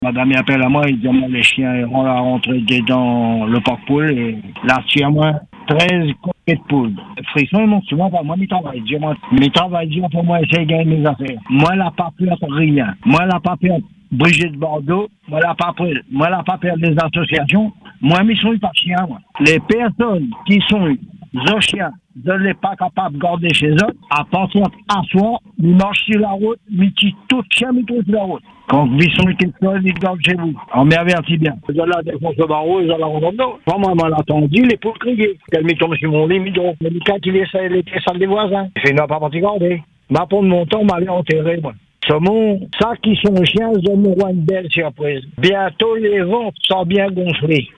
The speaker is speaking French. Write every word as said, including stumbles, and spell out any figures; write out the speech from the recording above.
Madame appelle à moi, il dit moi les chiens on l'a rentré dans le parc poule et là tu as moi treize coquets de poules. Frisson, ils m'ont souvent pas moi mes travail. Mes travail dire pour moi essayer de gagner mes affaires. Moi la pas peur rien. Moi la pas peur Brigitte Bordeaux, moi la pas peur, moi la pas peur des associations. Moi mes sont pas chiens moi. Les personnes qui sont des chiens ne sont pas capables de garder chez eux, à partir à soi, ils marchent sur la route, ils tirent tout chien, ils trouvent sur la route. Quand ils sont quelque chose, ils gardent chez vous. On m'avertit bien. Ils ont la défense de barreau, ils ont la rondeur. Moi, moi, m'a attendu, les poules criées. Elle m'est tombée sur mon lit, mais donc, le cas qu'il essaie, il était salle des voisins. Il n'a pas parti garder. Ma pour mon temps, m'avait enterré, moi. Saumon, ça qui sont chiens, ils ont une belle surprise. Bientôt, les ventes sont bien gonflées.